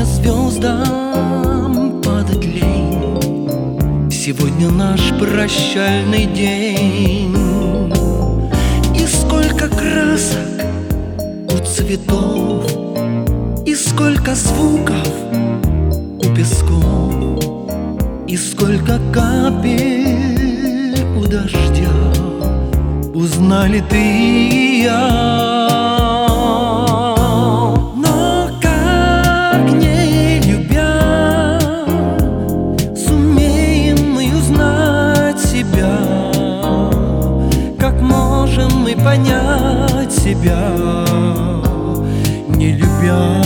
звездам падать лень. Сегодня наш прощальный день. И сколько красок у цветов, и сколько звуков у песков, и сколько капель у дождя. Узнали ты и я. Понять себя, не любя.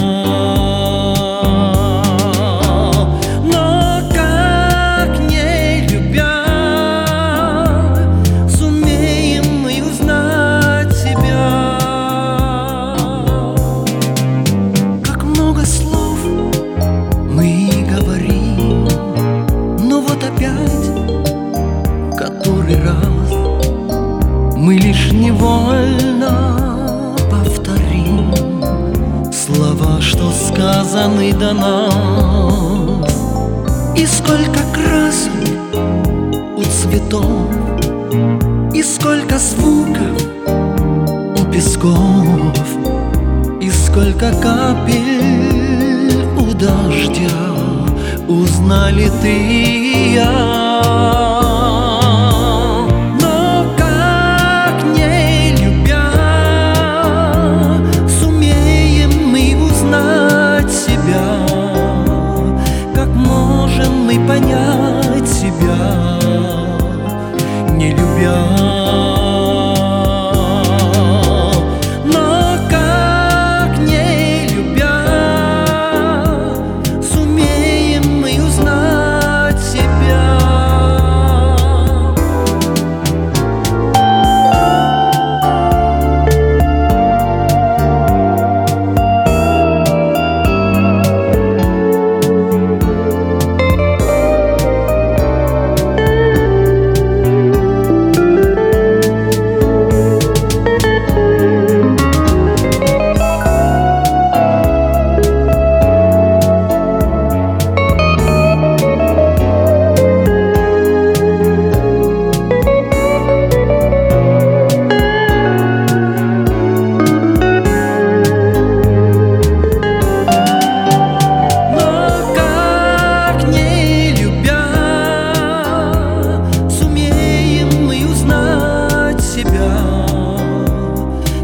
Но как не любя сумеем мы узнать себя? Как много слов мы говорим, но вот опять в который раз мы лишь невольно повторим слова, что сказаны до нас. И сколько красок у цветов, и сколько звуков у песков, и сколько капель у дождя. Узнали ты и я. Понять себя, не любя. Но как не любя сумеем мы узнать себя?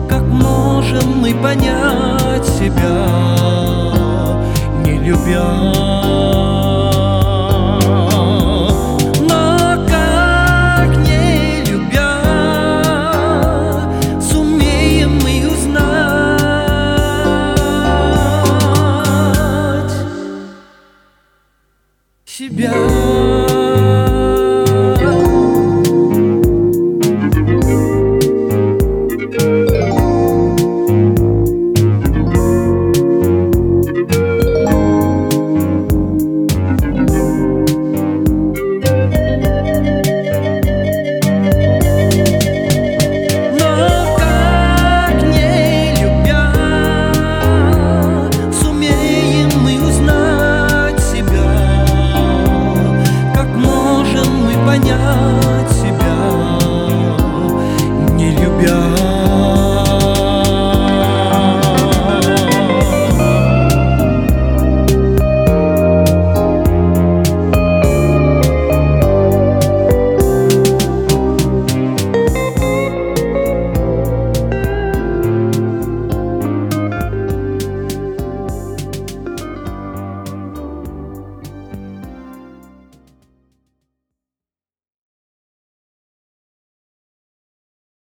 Понять себя, не любя.